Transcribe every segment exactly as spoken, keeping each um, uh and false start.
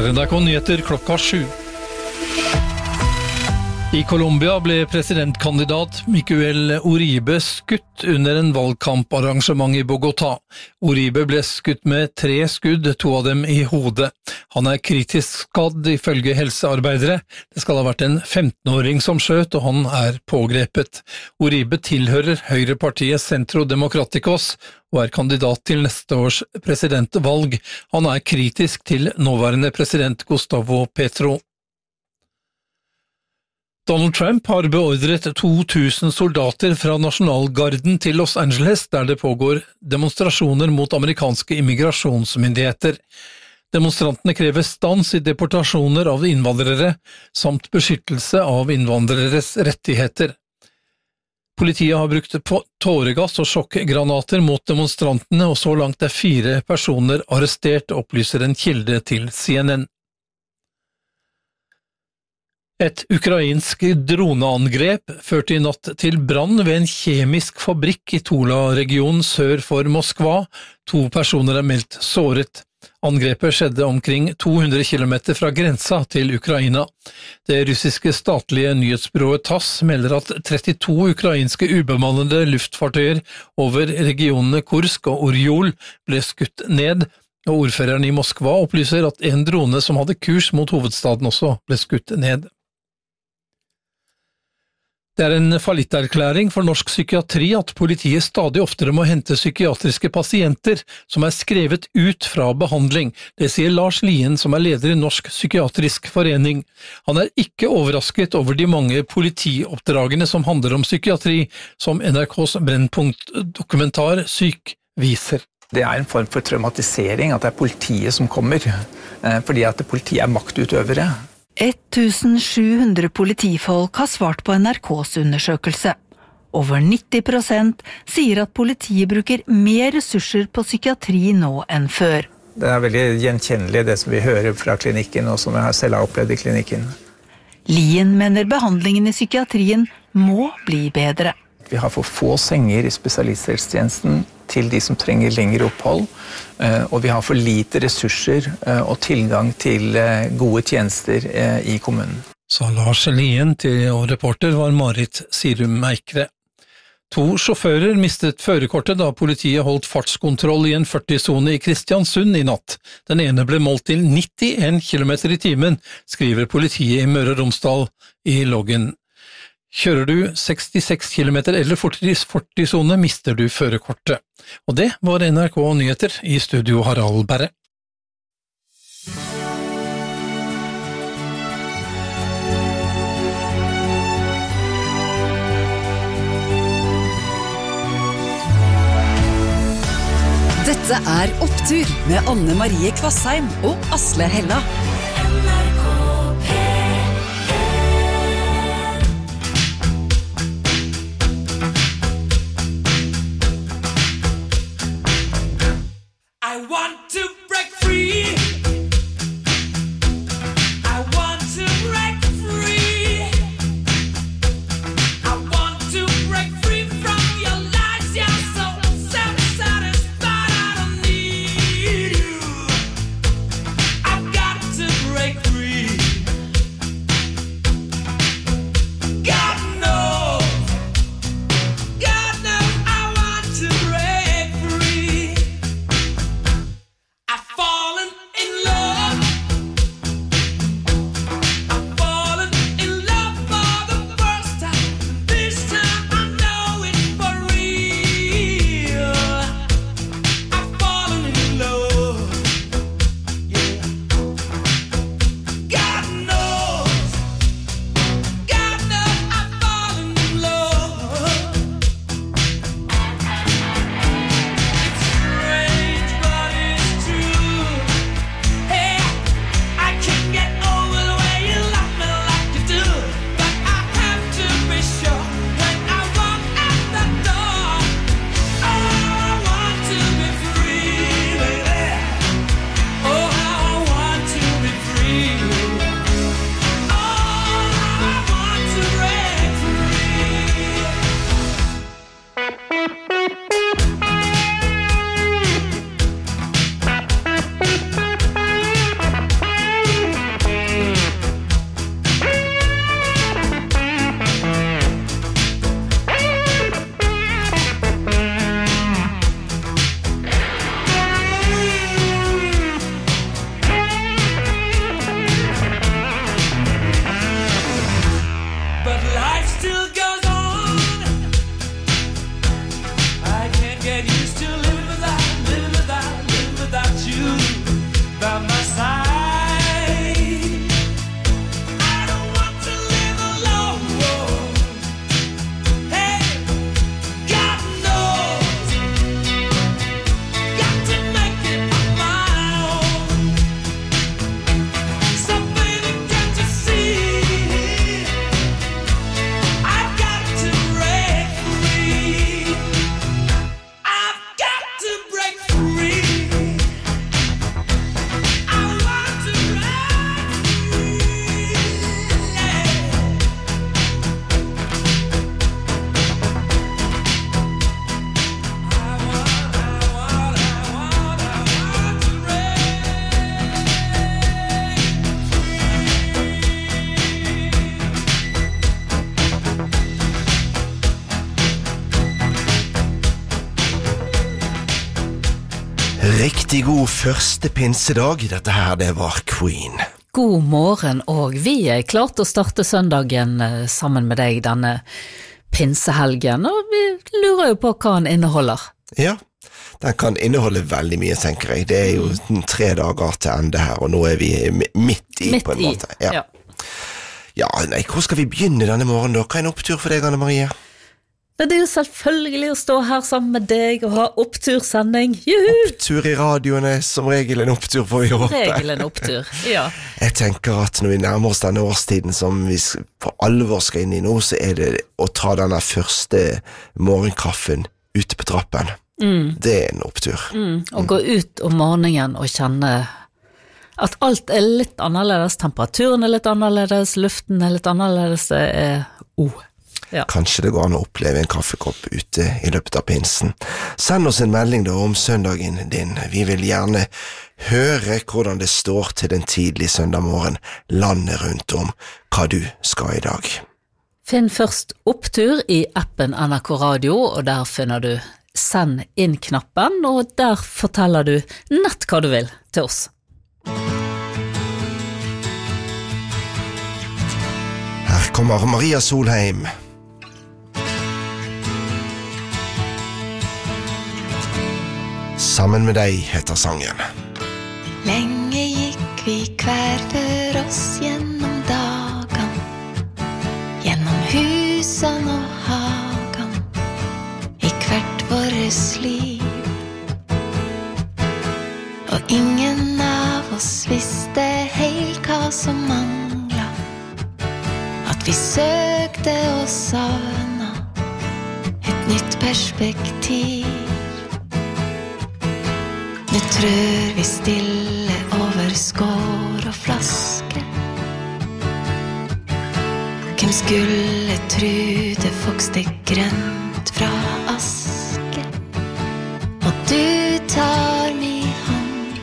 N R K-nyheter klokka sju. I Colombia ble presidentkandidat Miguel Uribe skutt under en valgkamparrangement i Bogotá. Uribe ble skutt med tre skudd, to av dem i hodet. Han er kritisk skadd ifølge helsearbeidere. Det skal ha vært en femtenåring som skjøt, og han er pågrepet. Uribe tilhører høyrepartiet Centro Democráticos og er kandidat til neste års presidentvalg. Han er kritisk til nåværende president Gustavo Petro. Donald Trump har beordret to tusen soldater fra Nasjonalgarden til Los Angeles, der det pågår demonstrasjoner mot amerikanske immigrasjonsmyndigheter. Demonstrantene krever stans i deportasjoner av innvandrere, samt beskyttelse av innvandreres rettigheter. Politiet har brukt tåregass og sjokkgranater mot demonstrantene, og så langt er fire personer arrestert, opplyser en kilde til C N N. Et ukrainsk droneangrep førte i natt til brann ved en kjemisk fabrikk i Tula-regionen sør for Moskva. To personer er meldt såret. Angrepet skjedde omkring to hundre kilometer fra grensa til Ukraina. Det russiske statlige nyhetsbyrået Tass melder at trettito ukrainske ubemannede luftfartøyer over regionene Kursk og Oryol ble skutt ned, og ordføreren i Moskva opplyser at en drone som hadde kurs mot hovedstaden også ble skutt ned. Det er en fallitterklæring for norsk psykiatri at politiet stadig oftere må hente psykiatriske pasienter som er skrevet ut fra behandling. Det sier Lars Lien, som er leder i Norsk psykiatrisk forening. Han er ikke overrasket over de mange politioppdragene som handler om psykiatri, som N R K's Brennpunkt-dokumentar Syk viser. Det er en form for traumatisering at det er politiet som kommer, fordi at politiet er maktutøvere. sju hundre politifolk har svart på N R K's undersøkelse. Over nitti prosent sier at politiet bruker mer ressurser på psykiatri nå enn før. Det er veldig gjenkjennelig det som vi hører fra klinikken, og som jeg selv har opplevd i klinikken. Lien mener behandlingen i psykiatrien må bli bedre. Vi har for få senger i spesialisthelsetjenesten til de som trenger lengre opphold, og vi har for lite ressurser og tilgang til gode tjenester i kommunen. Sa Lars Lien til, og reporter var Marit Sirum Eikre. To sjåfører mistet førerkortet da politiet holdt fartskontroll i en førti-sone i Kristiansund i natt. Den ene ble målt til nittien kilometer i timen, skriver politiet i Møre og Romsdal i loggen. Kjører du sekstiseks kilometer eller førti-sone, mister du førerkortet. Og det var N R K-nyheter, i studio Harald Berre. Dette er Opptur med Anne Marie Kvassheim og Asle Hella. I want to break free. I want to break free. I want to break free from your lies. You're so self-satisfied. I don't need you. I've got to break free. God knows. God knows I want to break free. Riktig god første pinsedag. Dette her, det var Queen. God morgen, og vi er klart å starte søndagen sammen med deg denne pinsehelgen, og vi lurer jo på hva den inneholder. Ja, den kan inneholde veldig mye, tenker jeg. Det er jo tre dager til ende her, og nå er vi midt i, midt på en i. måte. Ja. Ja. ja, nei, hvor skal vi begynne denne morgenen da? Hva er en opptur for deg, Anne Marie? Det er jo selvfølgelig å stå her sammen med deg og ha opptursending. Juhu! Opptur i radioen er som regel en opptur, får vi håpe. Regel en opptur, ja. Jeg tenker at når vi nærmer oss denne årstiden som vi for alvor skal inn i nå, så er det å ta denne første morgenkaffen ute på trappen. Mm. Det er en opptur. Mm. Å gå ut om morgenen og kjenne at alt er litt annerledes, temperaturen er litt annerledes, luften er litt annerledes, det er oh. Ja. Kanskje det går an å oppleve en kaffekopp ute i løpet av pinsen. Send oss en melding da om søndagen din. Vi vil gjerne høre hvordan det står til den tidlige søndag morgen landet rundt om hva du skal i dag. Finn først opptur i appen N R K Radio, og der finner du send inn-knappen, og der forteller du nett hva du vil til oss. Her kommer Maria Solheim. Sammen med deg heter sangen. Lenge gikk vi hver for oss gjennom dagen, gjennom husen og hagen, i hvert våres liv. Og ingen av oss visste helt hva som manglet, at vi søkte og savna et nytt perspektiv. Nå trør vi stille over skår og flaske. Hvem skulle tro det vokste grønt fra aske? Og du tar min hånd.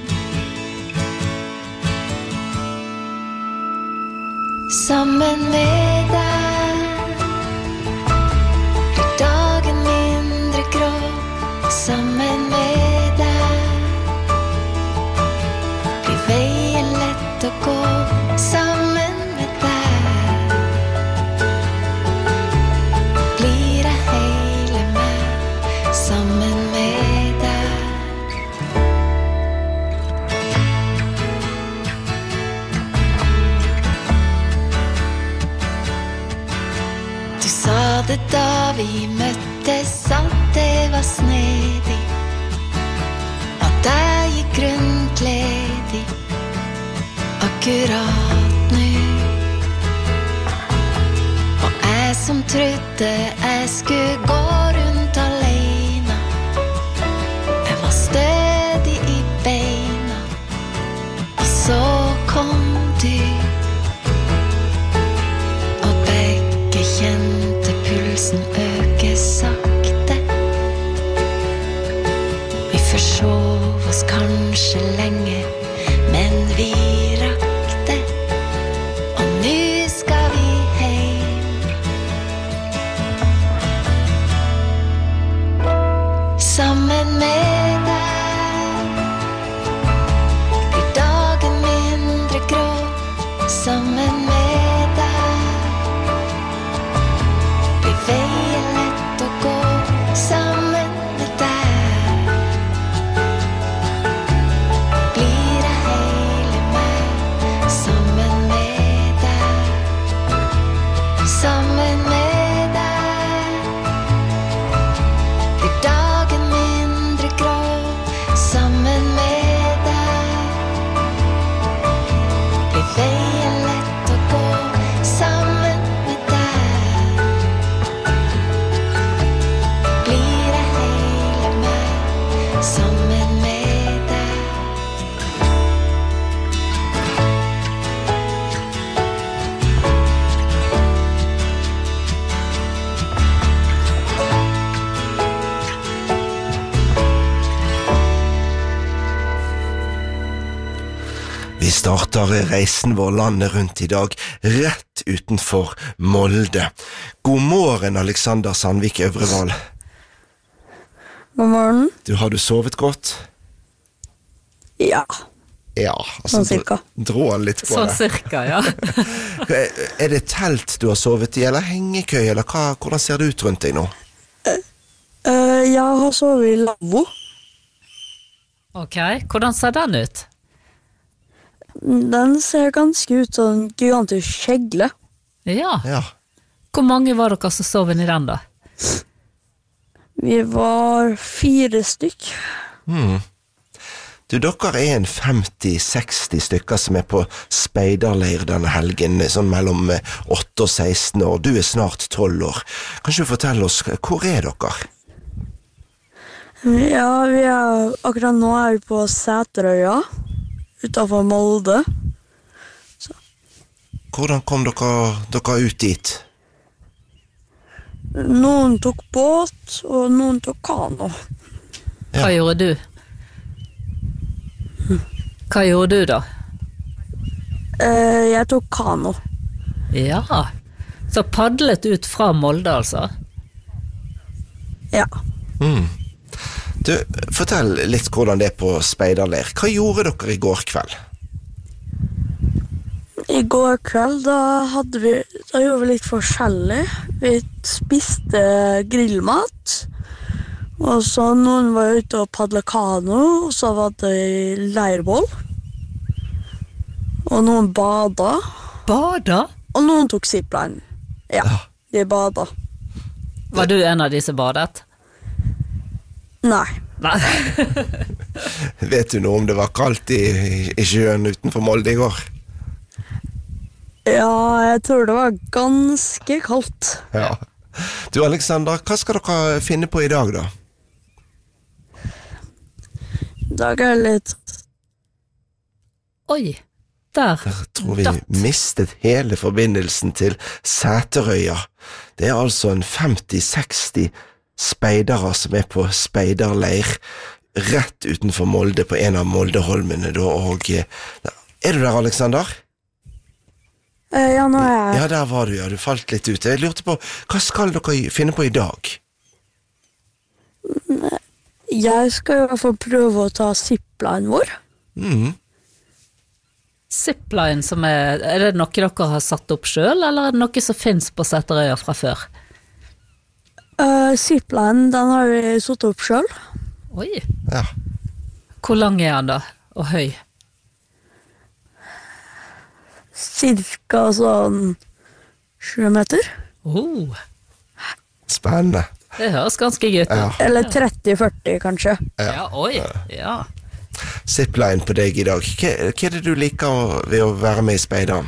Sammen med deg blir dagen mindre grå. Sammen med veien lett å gå, sammen med deg blir jeg hele meg, sammen med deg. Du sa det da vi møttes, at det var snedig, at jeg gikk rundt ledig akkurat nu. Og jeg som trodde jeg skulle gå rundt alene, jeg var stødig i beina, og så kom du, og begge kjente pulsen øke sakte. Vi forsov oss kanskje lenge, men vi rakte, og nå skal vi hjem. Sammen med deg blir dagen mindre grå. Sammen med deg blir veien lett å gå. Sammen med deg blir jeg hele meg, sammen med deg, sammen med deg blir dagen mindre grå, sammen med deg blir veien lett å gå, sammen med deg blir jeg hele meg, sammen med deg. Vi starter reisen vår landet rundt i dag, rett utenfor Molde. God morgen, Alexander Sandvik Øvreval. God morgen. Du, har du sovet godt? Ja, Ja, altså, Sånn cirka. Dro han litt på Sånn det. cirka, ja. Er det telt du har sovet i, eller hengekøy, eller hva, hvordan ser det ut rundt deg nå? Eh, jeg har sovet i lavvo. Ok, hvordan ser den ut? Den ser ganske ut som en gigantisk kjegle. Ja, Ja, hvor mange var dere som sov inn i den da? Vi var fire stykk. du, dere er en femti seksti stykker som er på speiderleir denne helgen, sånn mellom åtte og seksten år. Du er snart tolv år. Kan ikke du fortelle oss, hvor er dere? Ja, vi er, akkurat nå er vi på Sæterøya, utenfor Molde. Hvordan kom dere, dere ut dit? Noen tok båt, og noen tok kano. Hva gjorde du? Hva gjorde du da? Eh, jeg tok kano. Ja, så padlet ut fra Molde altså? Ja. Du, fortell litt hvordan det er på speiderleir. Hva gjorde dere i går kveld? I går kveld da, hadde vi, da gjorde vi litt forskjellig. Vi spiste grillmat, og så noen var ute og padlet kano, og så var det leirbål. Og noen bada, Bada? og noen tok zipline. Ja, de bada. Var du en av de som badet? Nei, Nei. Vet du noe om det var kaldt i, i sjøen utenfor Molde i går? ja, jeg tror det var ganske kaldt. Ja. Du, Alexander, hva skal dere finne på i dag, da? I dag er det litt... Oi, der. Jeg tror vi Datt. mistet hele forbindelsen til Sæterøya. Det er altså en femti seksti speidere som er på speiderleir rett utenfor Molde, på en av Moldeholmene da, og eh, er du der, Alexander? Eh, ja, nå er jeg... Ja, der var du, ja, du falt litt ut. Jeg lurte på, hva skal dere finne på i dag? Jeg skal i hvert fall prøve å ta zipline vår. Mhm. Zipline som er, er det noe dere har satt opp selv, eller er det noe som finnes på Sæterøya fra før? Uh, zipline, den har vi satt opp selv. Oi, Ja. hvor lang er den da? Og høy? Cirka sånn sju meter. Oh, Spennende. det høres ganske gøy ut. Ja. Eller tretti førti, kanskje. Ja, oi, ja. Zipline på deg i dag. Hva, hva er det du liker å- ved å være med i speideren?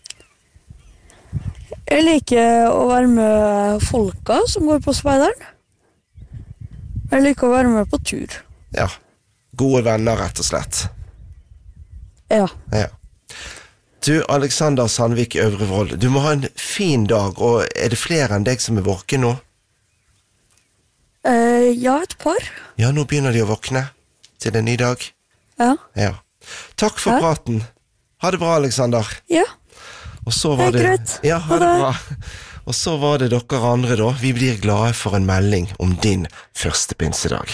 Jeg liker å være med folka som går på speideren. Jeg liker å være med på tur. Ja, gode venner, rett og slett. Ja. Ja. Du, Alexander Sandvik Øvrevold, du må ha en fin dag, og er det flere enn deg som er våken nå? Eh, ja, et par. Ja, nå begynner de å våkne til en ny dag. Ja. Ja. Takk for Ja. praten. Ha det bra, Alexander. Ja. Og så var Det er det... greit. Ja, ha Ha det det. bra. Og så var det dere andre da. Vi blir glade for en melding om din første pinsedag.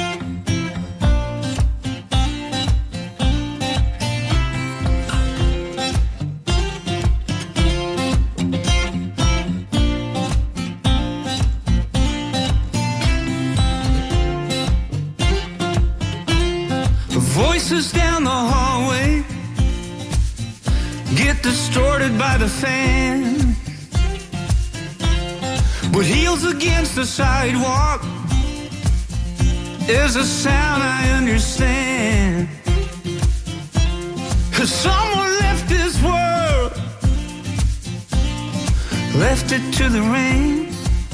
Voices down the hallway get distorted by the fan. With heels against the sidewalk is a sound I understand. Someone left this world, left it to the rain.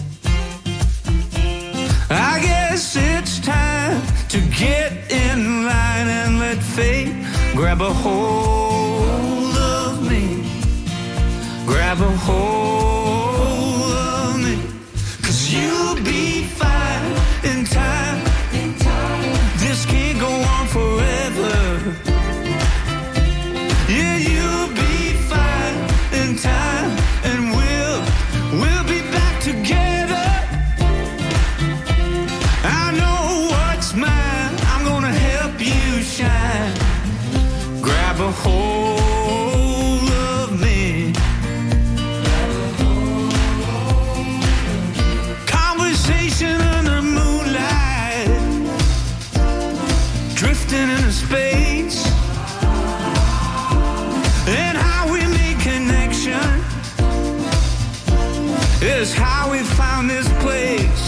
I guess it's time to get in line and let fate grab a hold of me. Grab a hold of me. 'Cause you'll be fine in time. This can't go on forever. Yeah, you'll be fine in time, and we'll we'll be back together. I know what's mine. I'm gonna help you shine. a hold of me. Conversation under moonlight, drifting into space, and how we make connection is how we found this place.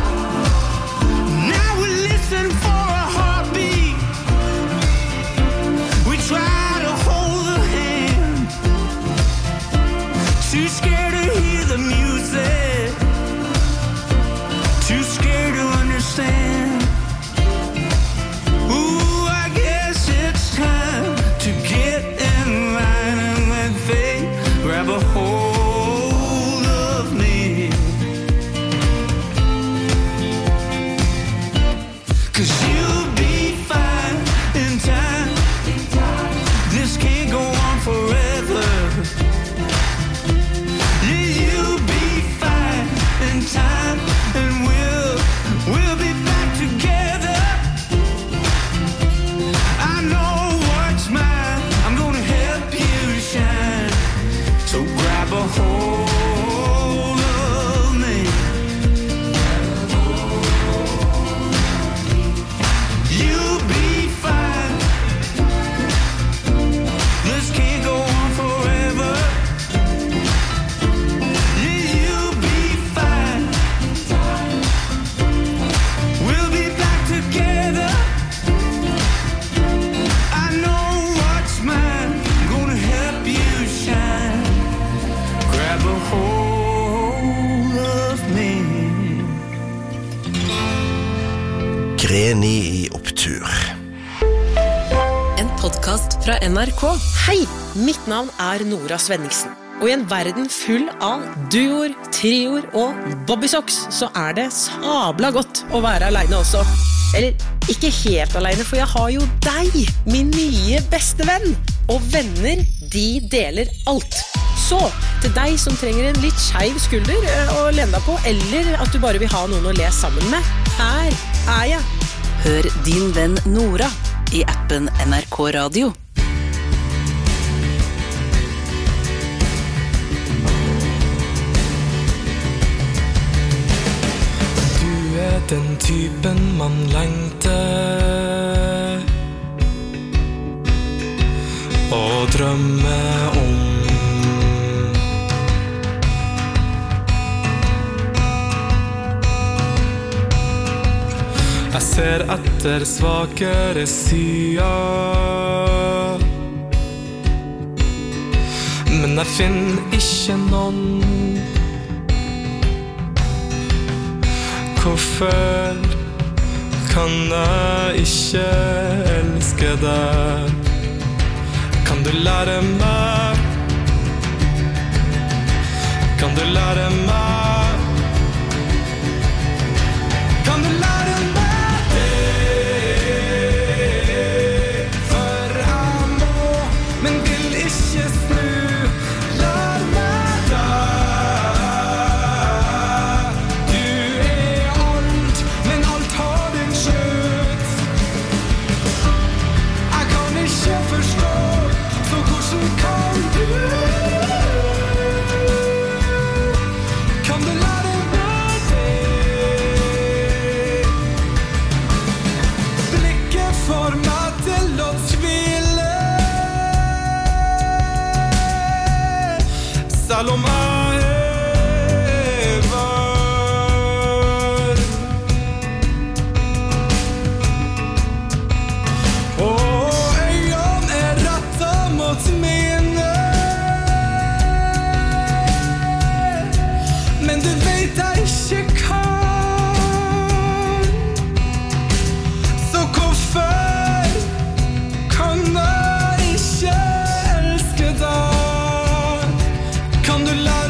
Now we listen for a heartbeat, we try to hold a hand, too scared to hear the music, too scared to understand. Ooh, I guess it's time to get in line and let fate grab a hold of me. 'Cause you'll be fine in time. This can't go on forever. Yeah, you'll be fine in time, and we'll we'll be back together. I know what's mine. I'm gonna help you shine. So grab a hold of me. You'll be fine. This can't go on forever. Yeah, you'll be fine. We'll be back together. I know what's mine. I'm gonna help you shine. Grab a hold of me. Greni i opptur. En podcast fra N R K. Hei, mitt navn er Nora Svenningsen. Og i en verden full av duoer, trioer og bobbysocks, så er det sabla godt å være alene også. Eller ikke helt alene, for jeg har jo deg, min nye beste venn. Og venner, de deler alt. Så, til deg som trenger en litt skeiv skulder eh, å lene deg på, eller at du bare vil ha noen å le sammen med, her er jeg. Hør din venn Nora i appen N R K Radio. Du er den typen man lengter og drømmer om. Jeg ser etter svakere sider, men jeg finner ikke noen. Hvorfor kan jeg ikke elske deg? Kan du lære meg? Kan du lære meg? Kan du lære meg? Selv om jeg er var. Og øynene er rettet mot mine, men du vet jeg ikke kan. Så hvorfor kan jeg ikke elske deg? Kan du lære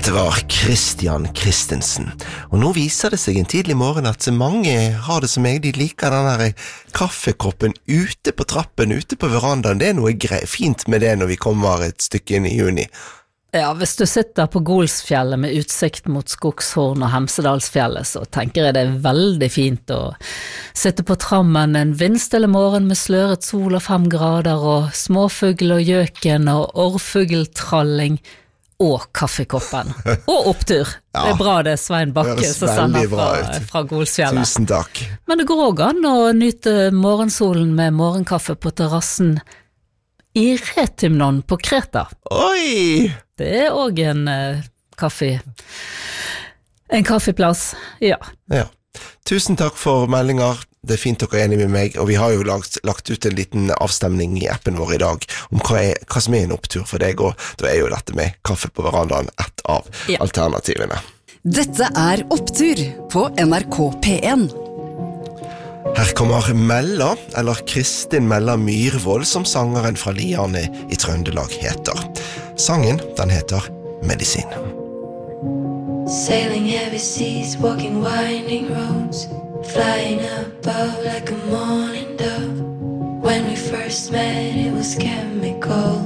Dette var Christian Christensen, og nå viser det seg en tidlig morgen at mange har det som jeg, de liker den der kaffekoppen ute på trappen, ute på verandaen. Det er noe grei, fint med det når vi kommer et stykke inn i juni. Ja, hvis du sitter på Golsfjellet med utsikt mot Skogshorn og Hemsedalsfjellet, så tenker jeg det er veldig fint å sitte på trammen en vindstille morgen med sløret sol og fem grader og småfugl og gjøken og orrfugltralling og kaffekoppen. Og opptur. Ja, det er bra det er Svein Bakke som sender fra, fra Golsfjellet. Tusen takk. Men det går også an å nyte morgensolen med morgenkaffe på terrassen i Retimnon på Kreta. Oi! Det er også en uh, kaffe. En kaffeplass, ja. Ja. Tusen takk for meldinger. Det er fint dere er enige med meg, og vi har jo lagt, lagt ut en liten avstemning i appen vår i dag om hva, er, hva som er en opptur for deg, og da er jo dette med kaffe på verandaen et av ja. alternativene. Dette er Opptur på N R K P en. Her kommer Mella, eller Kristin Mella Myrvold, som sangeren fra Liane i Trøndelag heter. Sangen, den heter Medisin. Sailing heavy seas, walking winding roads, flying above like a morning dove. When we first met, it was chemical.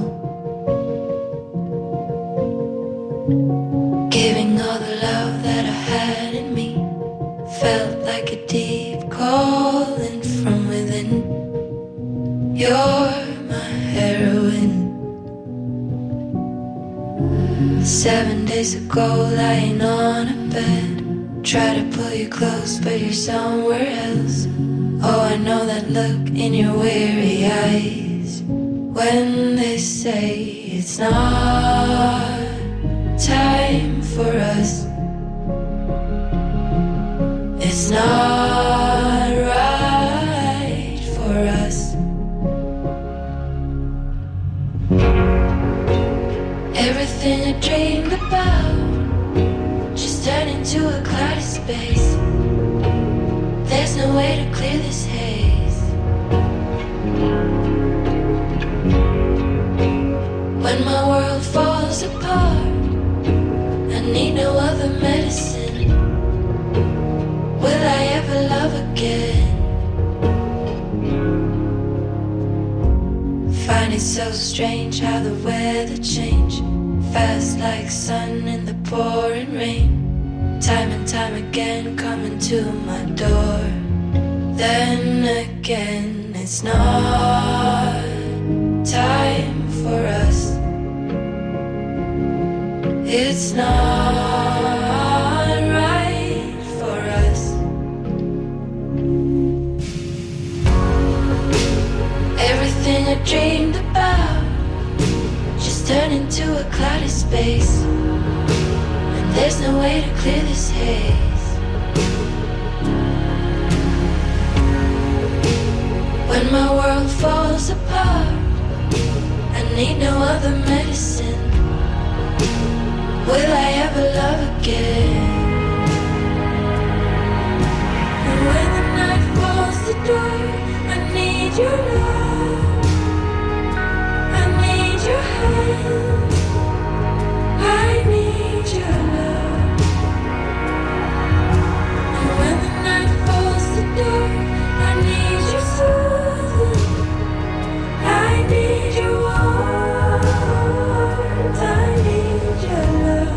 Giving all the love that I had in me, felt like a deep calling from within. You're my heroine. Seven days ago, lying on a bed, try to pull you close, but you're somewhere else. Oh, I know that look in your weary eyes when they say it's not time for us. It's not right for us. Everything I dreamed about just turned into a cloudy space. There's no way to clear this haze. When my world falls apart, I need no other medicine. Will I ever love again? Find it so strange how the weather changed, fast like sun in the pouring rain. Time and time again coming to my door. Then again it's not time for us. It's not right for us. Everything I dreamed about just turned into a cloudy space, and there's no way to clear this haze. When my world falls apart, I need no other medicine. Will I ever love again? And when the night falls to dark, I need your love. I need your hand. I need your love. And when the night falls to dark, I need your soothing. I need your warmth. I need your love.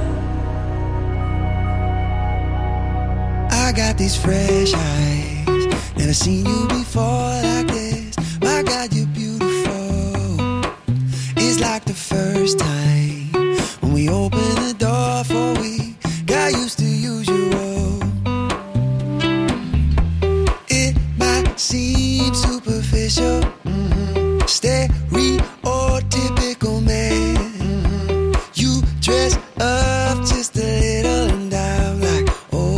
I got these fresh eyes, never seen you before like this. My God, you're beautiful. It's like the first time when we opened the door for we got used to usual. It might seem superficial, mm-hmm. stereotypical man. Mm-hmm. You dress up just a little and I'm like,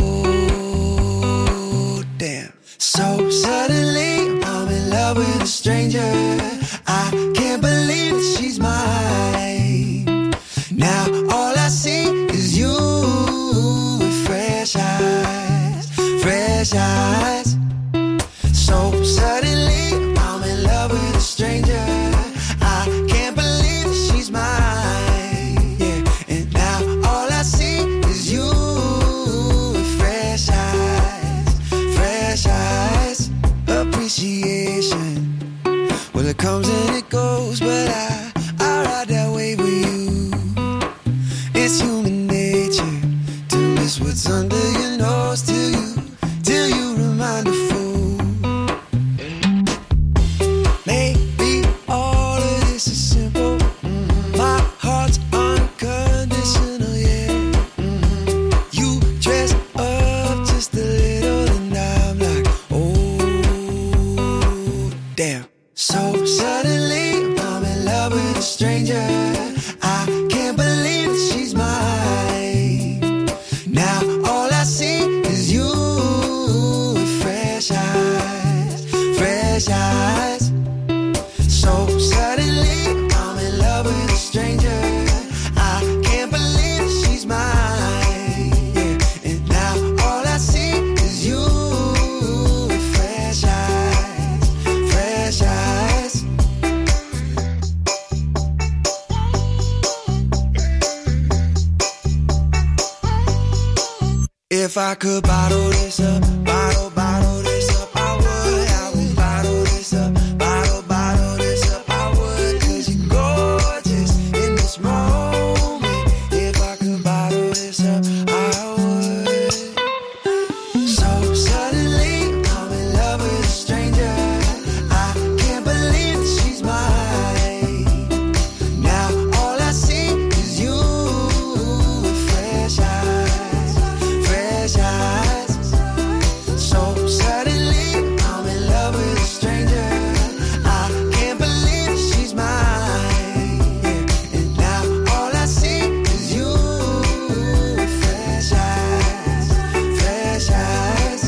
oh damn. So suddenly I'm in love with a stranger. I can't believe that she's mine. Now all I see is you with fresh eyes, fresh eyes. So suddenly I'm in love with a stranger. I can't believe that she's mine. Yeah, and now all I see it comes and it goes, but I, I ride that wave with you. It's human nature to miss what's under your nose till you, till you remind a fool. Maybe all of this is simple. Mm-hmm. My heart's unconditional, yeah. Mm-hmm. You dress up just a little and I'm like, oh, damn. So suddenly I'm in love with a stranger. I can't believe that she's mine. Now all I see is you with fresh eyes, fresh eyes. So suddenly I'm in love with a stranger. I can't believe that she's mine. Yeah. And now all I see is you with fresh eyes, fresh eyes. If I could bottle this up, bottle, bottle this up, I would. I would bottle this up, bottle, bottle this up, I would. Cause you're gorgeous in this moment. If I could bottle this up, I would. So suddenly I'm in love with a stranger. I can't believe that she's mine. Now all I see is you with fresh eyes, fresh eyes. So suddenly I'm in love with a stranger. I can't believe that she's mine. Yeah. And now all I see is you with fresh eyes, fresh eyes.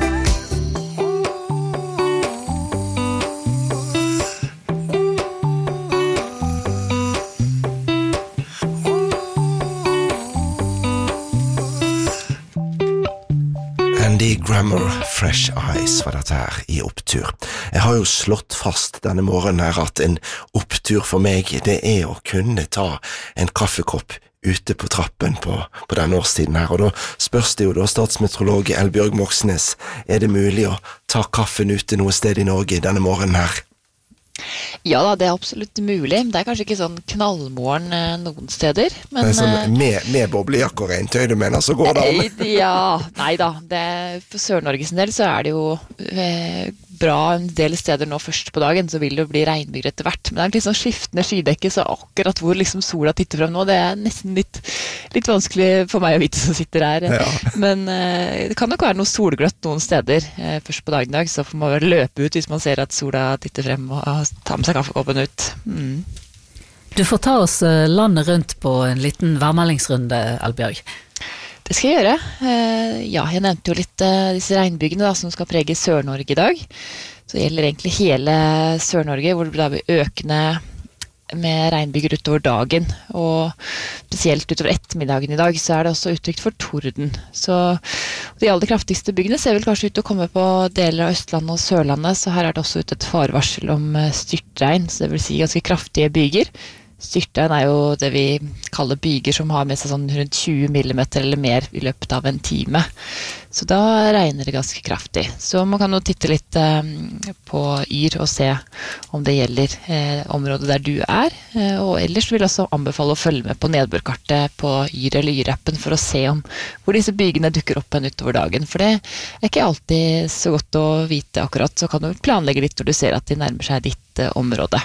Andy Grammer, Fresh Eyes, var dette her i opptur. Jeg har jo slått fast denne morgenen her at en opptur for meg, det er å kunne ta en kaffekopp ute på trappen på, på denne årstiden her, og da spørs det jo da statsmeteorolog Elbjørg Moxnes, er det mulig å ta kaffen ute noe sted i Norge denne morgenen her? Ja da, det er absolutt mulig. Det er kanskje ikke sånn knallmorgen eh, noen steder, men... Det er sånn med, med boblejakke og regntøy, du mener, så går det an. Eh, ja, nei da. Det, for Sør-Norges del så er det jo eh, bra en del steder nå først på dagen, så vil det jo bli regnbyger etter hvert. Men det er litt sånn skiftende skydekke, så akkurat hvor liksom sola titter frem nå, det er nesten litt, litt vanskelig for meg å vite som sitter her. Ja. Men eh, det kan nok være noe solgløtt noen steder eh, først på dagen i dag, så får man bare løpe ut hvis man ser at sola titter frem og ta med seg kaffekoppen ut. Mm. Du får ta oss landet rundt på en liten værmeldingsrunde, Elbjørg. Det skal jeg gjøre. Eh, ja, jeg nevnte jo litt eh, disse regnbygene da, som skal prege Sør-Norge i dag. Så det gjelder egentlig hele Sør-Norge, hvor det blir økende med regnbyger utover dagen, og spesielt utover ettermiddagen i dag, så er det også utrygt for torden. Så de aller kraftigste byggene ser vel kanskje ut til å komme på deler av Østlandet og Sørlandet, så her er det også ut et farevarsel om styrtregn, så det vil si ganske kraftige byger. Styrtregn er jo det vi kaller byger som har med seg sånn rundt tjue millimeter eller mer i løpet av en time. Så da regner det ganske kraftig. Så man kan jo titte litt eh, på Yr og se om det gjelder eh, området der du er. Eh, og ellers vil jeg også anbefale å følge med på nedbørkartet på Yr eller Yr-appen for å se om hvor disse bygene dukker opp en utover dagen. For det er ikke alltid så godt å vite akkurat, så kan du planlegge litt når du ser at de nærmer seg ditt eh, område.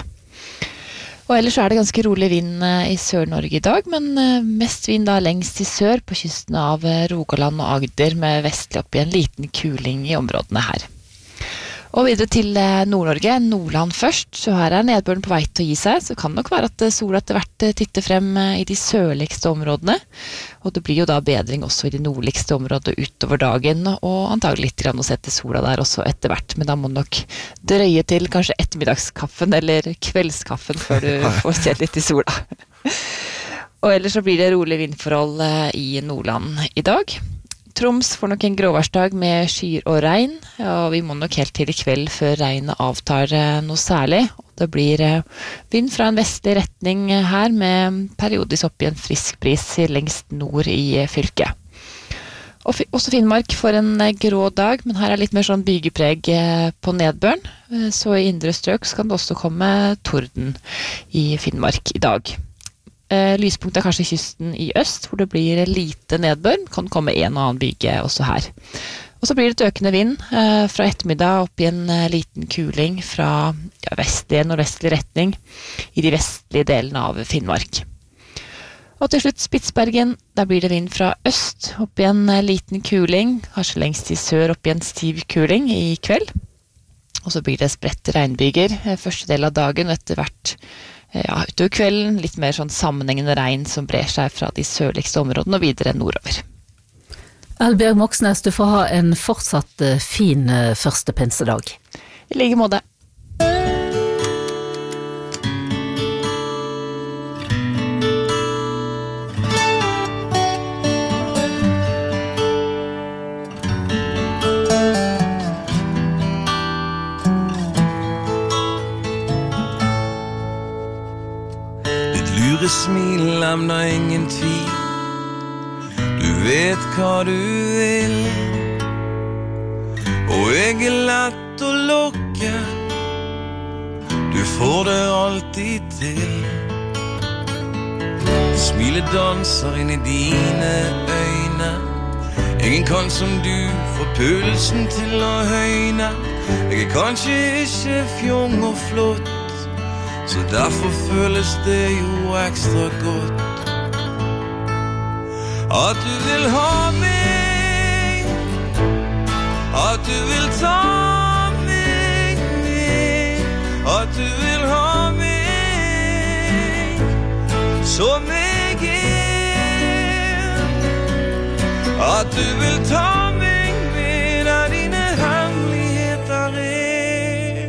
Og ellers er det ganske rolig vind i Sør-Norge i dag, men mest vind da lengst i sør på kysten av Rogaland og Agder, med vestlig opp i en liten kuling i områdene her. Og videre til Nord-Norge, Nordland først, så her er nedbøren på vei til å gi seg, så kan det nok være at sola etter hvert titter frem i de sørligste områdene, og det blir jo da bedring også i de nordligste områdene utover dagen, og antagelig litt grann å sette sola der også etter hvert, men da må du nok drøye til kanskje ettermiddagskaffen eller kveldskaffen før du får se litt i sola. Og ellers så blir det rolig vindforhold i Nordland i dag. Troms får nok en gråværsdag med skyer og regn, og vi må nok helt til i kveld før regnet avtar noe særlig. Det blir vind fra en vestlig retning her, med periodisk opp i en frisk bris lengst nord i fylket. Og også Finnmark får en grå dag, men her er litt mer sånn bygepreg på nedbøren. Så i indre strøk så kan det også komme torden i Finnmark i dag. Lyspunktet er kanskje kysten i øst, hvor det blir lite nedbør. Det kan komme en og annen byge også her. Og så blir det et økende vind fra ettermiddag opp i en liten kuling fra ja, vestlig, nordvestlig retning i de vestlige delene av Finnmark. Og til slutt Spitsbergen, der blir det vind fra øst, opp i en liten kuling, kanskje lengst i sør opp i en stiv kuling i kveld. Og så blir det spredt regnbyger første del av dagen, og etter hvert ja, utover kvelden, litt mer sånn sammenhengende regn som brer seg fra de sørligste områdene og videre nordover. Elbjørg Moxnes, du får ha en fortsatt fin første pinsedag. I like måte. Smil lämnar ingen tvil. Du vet hva du vil, og jeg er lett å lokke. Du får det alltid til. Smilet danser inn i dine øyne. Ingen kan som du få pulsen til å høyne. Jeg er kanskje ikke fjong og flott, så derfor føles det jo ekstra godt at du vil ha meg, at du vil ta meg med, at du vil ha meg som jeg er, at du vil ta meg med der dine hemmeligheter er.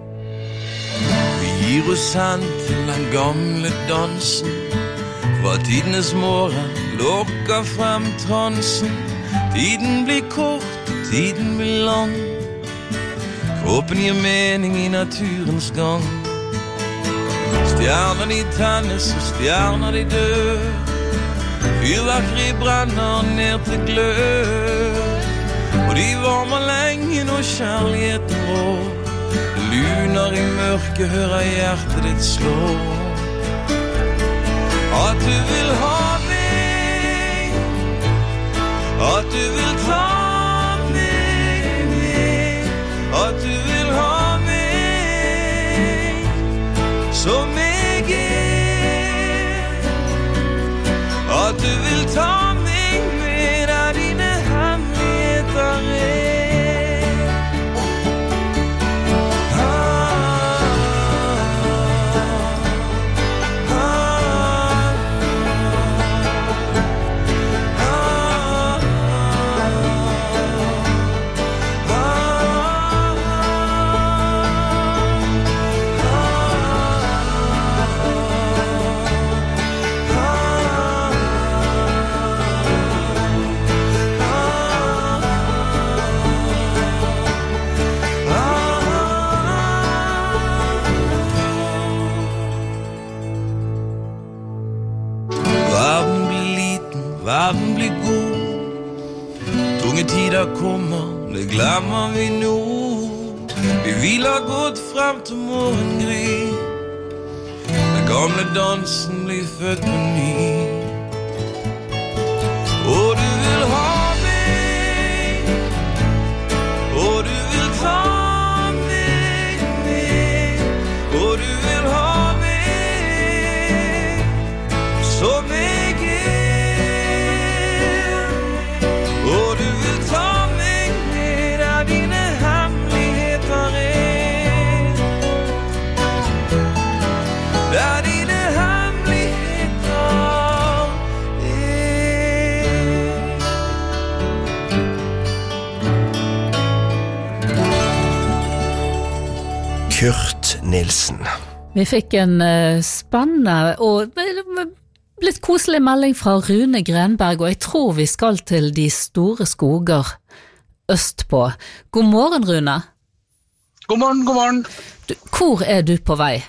Vi gir oss hen til den gamle dansen fra tidenes morgen, lokker frem transen. Tiden blir kort, tiden blir lang. Kroppen gir mening i naturens gang. Stjerner de tennes og stjerner de dør. Fyrverkeri brenner ned til glør. Og de varmer lenge når kjærligheten rår. Lunar i mørket, hører hjertet ditt slå. At du vil ha meg, at du vil ta meg med, at du vil ha meg som jeg er, at du vil ta meg med der dine hemmeligheter er. Verden blir god, tunge tider kommer, det glemmer vi nå. Vi hviler godt frem til morgengry, den gamle dansen blir født på ny. Og du vil ha meg, og du vil ta meg med, og du vil ha meg som jeg Kurt Nilsen. Vi fikk en uh, spennende og litt koselig melding fra Rune Grenberg, og jeg tror vi skal til de store skoger østpå. God morgen, Rune. God morgen, god morgen. Du, hvor er du på vei?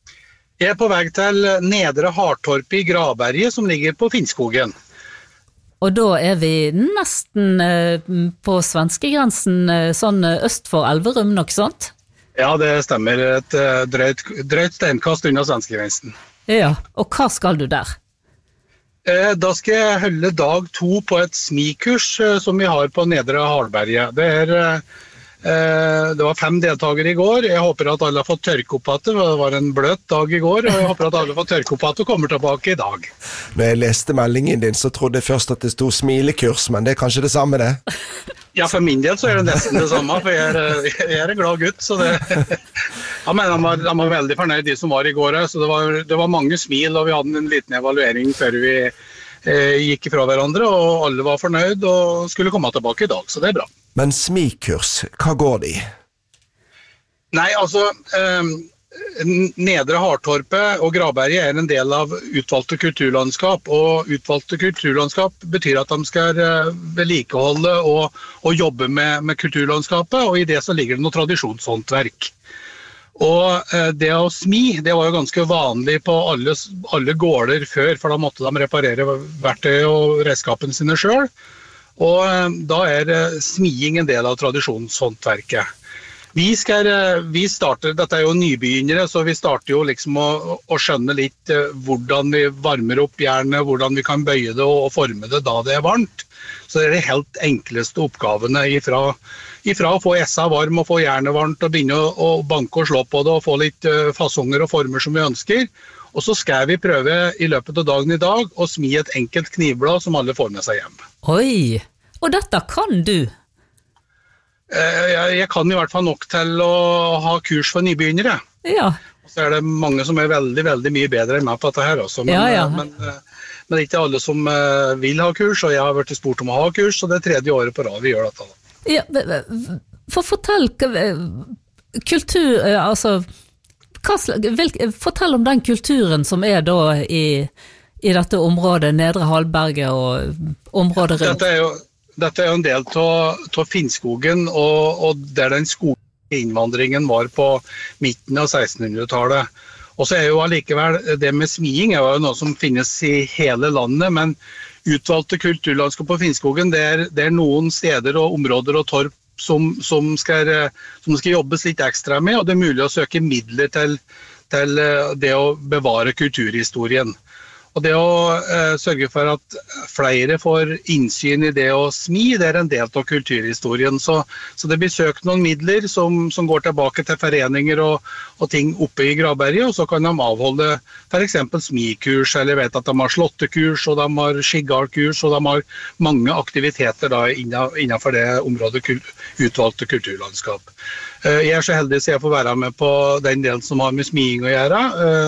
Jeg er på vei til Nedre Hartorp i Graberget, som ligger på Finnskogen. Og da er vi nesten eh, på svenskegrensen, eh, sånn øst for Elverum, nok sånt? Ja, det stemmer. Et uh, drøyt, drøyt steinkast unna svenskegrensen. Ja, og hva skal du der? Eh, da skal jeg holde dag to på et smikurs eh, som vi har på Nedre Halberget. Det er... Eh, Det var fem deltagere i går. Jeg håper at alle har fått tørke opp at det var en bløt dag i går, og jeg håper at alle har fått tørke opp at det kommer tilbake i dag. Når jeg leste meldingen din, så trodde jeg først at det stod smilekurs, men det er kanskje det samme det? Ja, for min del så er det nesten det samme, for jeg er, jeg er en glad gutt, så det... Ja, men de var, de var veldig fornøyd, de som var i går, så det var, det var mange smil, og vi hadde en liten evaluering før vi eh, gikk ifra hverandre, og alle var fornøyd og skulle komme tilbake i dag, så det er bra. Men smikurs, hva går det i? Nei, altså, eh, Nedre Hartorpet og Gravberget er en del av utvalgte kulturlandskap, og utvalgte kulturlandskap betyr at de skal eh, vedlikeholde og, og jobbe med, med kulturlandskapet, og i det så ligger det noe tradisjonshåndverk. Og eh, det å smi, det var jo ganske vanlig på alle, alle gårder før, for da måtte de reparere verktøy og redskapene sine selv. Og da er smiing en del av tradisjonshåndverket. Vi skal, vi starter, dette er jo nybegynnere, så vi starter jo liksom å, å skjønne litt hvordan vi varmer opp jernet, hvordan vi kan bøye det og forme det da det er varmt. Så det er de helt enkleste oppgavene ifra, ifra å få essa varm og få jernet varmt og begynne å, å banke og slå på det og få litt fasonger og former som vi ønsker. Og så skal vi prøve i løpet av dagen i dag å smi et enkelt knivblad som alle får med seg hjem. Oi, og dette kan du? Jeg, jeg kan i hvert fall nok til å ha kurs for nybegynnere. Ja. Og så er det mange som er veldig, veldig mye bedre enn meg på dette her også. Men, ja, ja. men, men det er ikke alle som vil ha kurs, og jeg har vært spurt om å ha kurs, og det er tredje året på rad vi gjør dette. Ja, for fortell, kultur, altså... Hva, vil, fortell om den kulturen som er da i, i dette området, Nedre Halberget og området rundt. Dette er jo, dette er jo en del av Finnskogen, og, og der den skoginnvandringen var på midten av sekstenhundretallet. Og så er jo allikevel det med smiing er jo noe som finnes i hele landet, men utvalgte kulturlandskap på Finnskogen, det er, det er noen steder og områder og torp Som, som, skal, som skal jobbes litt ekstra med, og det er mulig å søke midler til, til det å bevare kulturhistorien. Og det å eh, sørge for at flere får innsyn i det å smi, det er en del av kulturhistorien. Så, så det blir søkt noen midler som, som går tilbake til foreninger og, og ting oppe i Gravberget, og så kan de avholde for eksempel smikurs, eller vet at de har slåttekurs, og de har skiggalkurs, og de har mange aktiviteter da innenfor det området utvalgte kulturlandskap. Jeg er så heldig så jeg får være med på den delen som har med smiing å gjøre,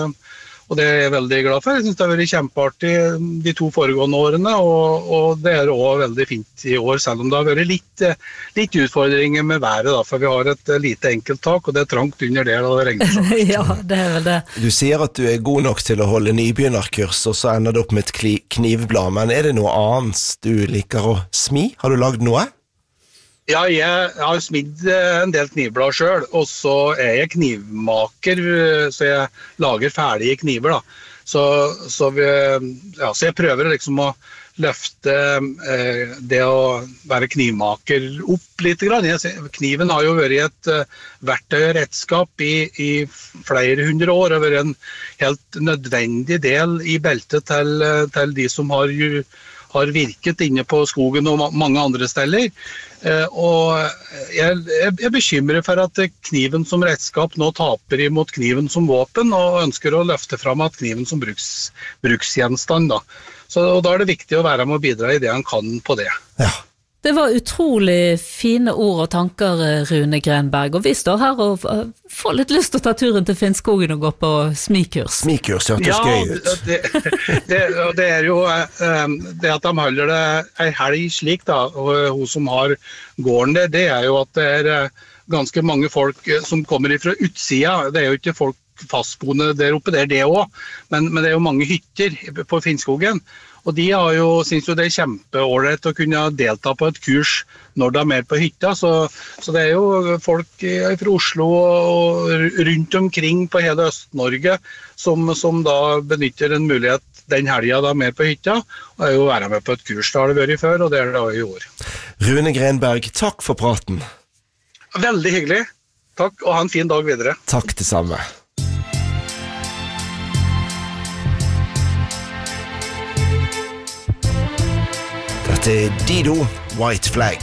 og det er jeg veldig glad for. Jeg synes det har vært kjempeartig de to foregående årene, og, og det er også veldig fint i år, selv om det har vært litt, litt utfordringer med været, da, for vi har et lite enkelt tak, og det er trangt under det, og det regner sånn. Ja, det er vel det. Du sier at du er god nok til å holde nybegynnerkurs, og så ender det opp med et knivblad, men er det noe annet du liker å smi? Har du lagd noe? Ja, jeg har smidd en del knivblad selv, og så er jeg knivmaker, så jeg lager ferdige kniver da. Så, så, vi, ja, så jeg prøver liksom å løfte eh, det å være knivmaker opp litt grann. Jeg, kniven har jo vært et uh, verktøy og redskap i, i flere hundre år, og vært en helt nødvendig del i beltet til, til de som har jo har virket inne på skogen og mange andre steder. Og jeg er bekymret for at kniven som redskap nå taper imot kniven som våpen, og ønsker å løfte fram at kniven som bruks, bruksgjenstand. Da. Så og da er det viktig å være med å bidra i det han kan på det. Ja. Det var utrolig fine ord og tanker, Rune Grenberg, og vi står her og får litt lyst til å ta turen til Finnskogen og gå på smikurs. Smikurs, hørtes ja, gøy ut. Det, det, det er jo det at de holder det en helg slik da, og hun som har gården der, det er jo at det er ganske mange folk som kommer fra utsida. Det er jo ikke folk fastboende der oppe, det er det også, men, men det er jo mange hytter på Finnskogen. Og de har jo, synes jo det er kjempeålreit å kunne delta på et kurs når de er mer på hytta, så, så det er jo folk fra Oslo og rundt omkring på hele Øst-Norge som, som da benytter en mulighet den helgen de er mer på hytta, og er jo være med på et kurs, det har det vært før, og det er det også i år. Rune Grenberg, takk for praten. Veldig hyggelig. Takk, og ha en fin dag videre. Takk det samme. Dette er Dido, White Flag.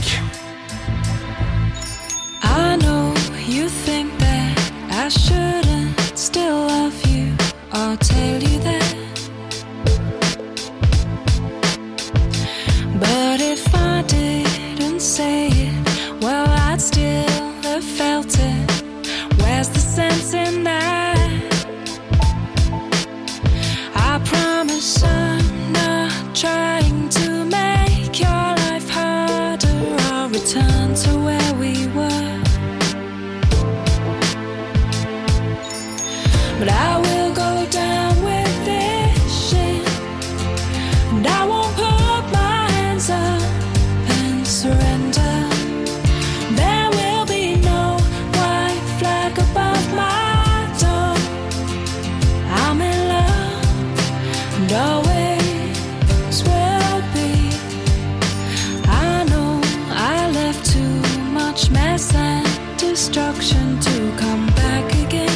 I know you think that I shouldn't still love you or tell you that. But if I didn't say it, well, I'd still have felt it. Where's the sense in that? I promise I'm not trying to make your life harder. I'll return to where we were. But I will go down with this shit, and I won't put my hands up and surrender. There will be no white flag above my door. I'm in love, and always will be. I know I left too much mess and destruction to come back again.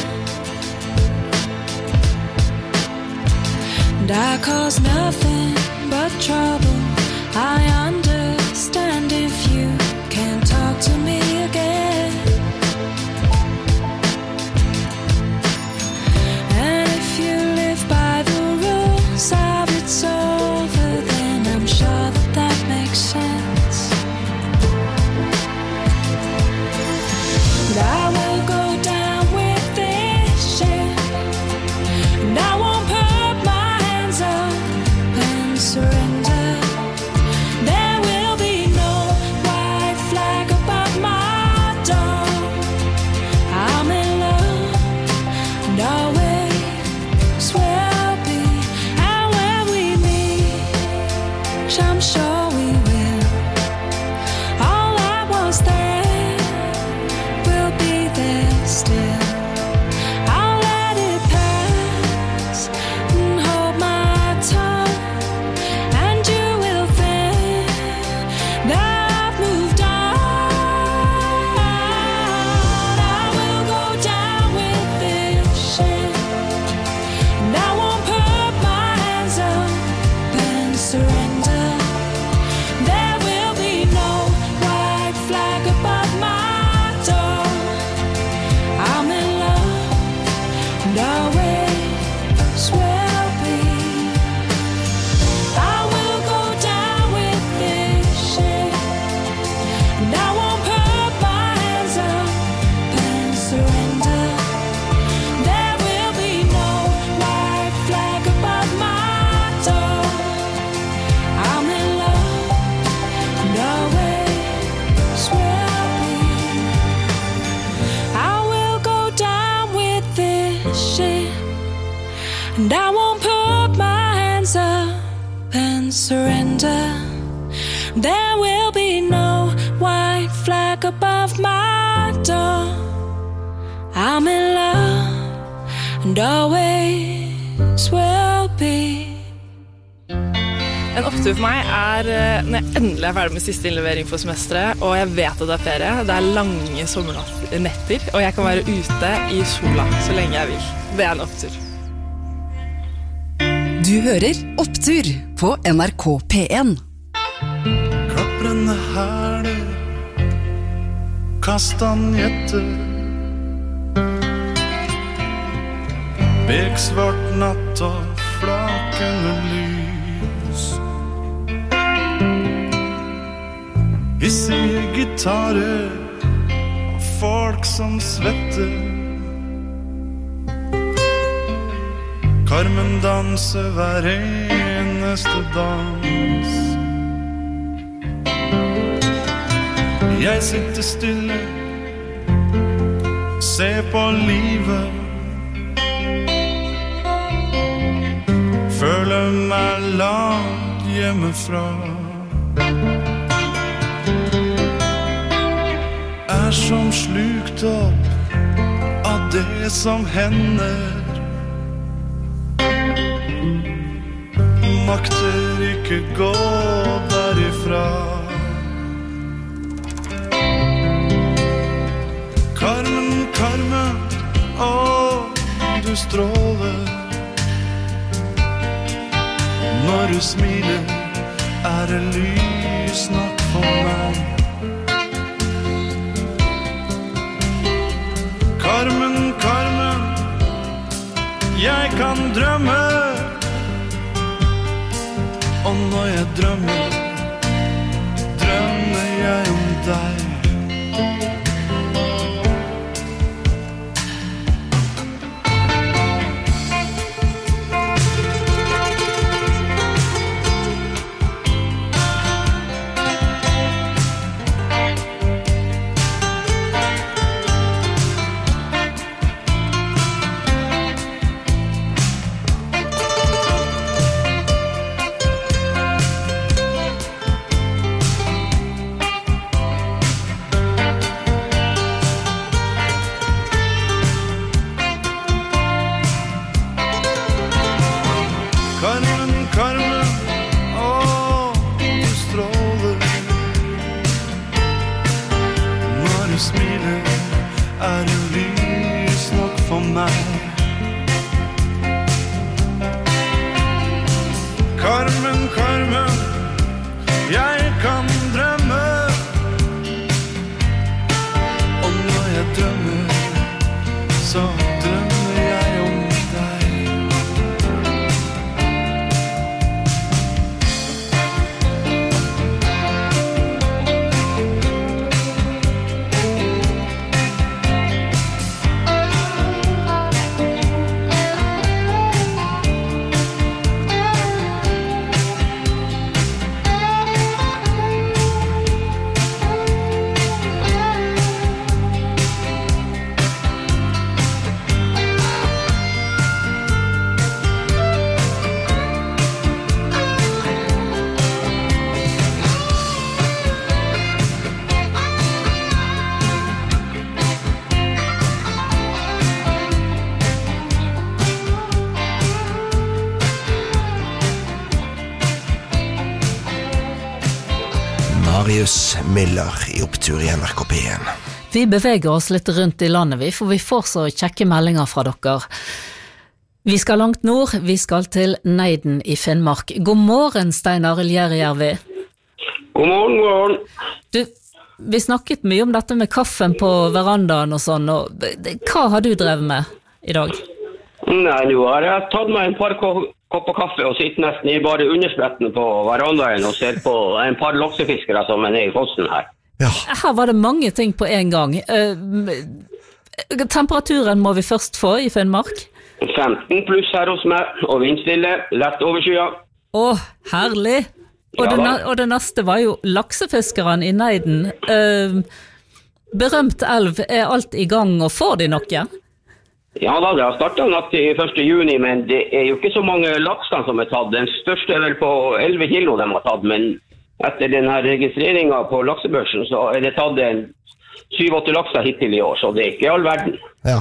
And I cause nothing but trouble. I understand if you can't talk to me again. And if you live by the rules of it's over, then I'm sure that that makes sense. But I will go down with this shit, and I won't put my hands up and surrender. There will be no white flag above my door. I'm in love, and always will be. And when we meet, I'm sure we will. All that was there will be there still. I'll let it pass and hold my tongue, and you will think that I've moved on. I will go down with this shit, and I won't put my hands up and surrender. There will be no white flag above my door. I'm in love, and always will be. I will go down with this shit, and I won't put my hands up and surrender. There will be no white flag above my door. I'm in love, and always will be. I will go down with this shit, and I won't put my hands up and surrender. There will be no white flag above my door. I'm in love, and always will be. En opptur for meg er eh, når jeg endelig er ferdig med siste innlevering for semesteret, og jeg vet at det er ferie, det er lange sommernetter, og jeg kan være ute i sola så lenge jeg vil. Det er en opptur. Du hører Opptur på N R K P en. Klapprende herder, kastanjetter, beksvart natt og flakende lys. Hissige gitarer og folk som svetter. Carmen danser hver eneste dans. Jeg sitter stille, ser på livet, føler meg langt hjemmefra Er som slukt opp av det som hender Makter ikke gå derifra Carmen, Carmen, åh, du stråler Når du smiler er det lys nok for meg Carmen, Carmen, jeg kan drømme Og når jeg drømmer, drømmer jeg om deg Marius Miller I Opptur I N R K P en. Vi beveger oss litt rundt I landet, vi, for vi får så kjekke meldinger fra dere. Vi skal langt nord, vi skal til Neiden I Finnmark. God morgen, Stein Arild Gjerri. God morgen, god morgen. Du, vi snakket mye om dette med kaffen på verandaen og sånn, og hva har du drevet med I dag? Nei, nå har jeg tatt meg en par kopper kaffe og sitter nesten I bare underspretten på verandaen og ser på en par laksefiskere som er nede I fossen her. Ja. Her var det mange ting på en gang. Uh, temperaturen må vi først få I Finnmark? femten pluss her hos meg, og vindstille, lett overskya. Åh, herlig! Og, ja, det, og det neste var jo laksefiskeren I Neiden. Uh, berømt elv, er alt I gang, og får de noe? Ja da, det har startet natt til første juni, men det er jo ikke så mange lakser som er tatt. Den største er vel på elleve kilo de har tatt, men etter denne registreringen på laksebørsen så er det tatt en syv åtte lakser hittil I år, så det er ikke all verden. Ja.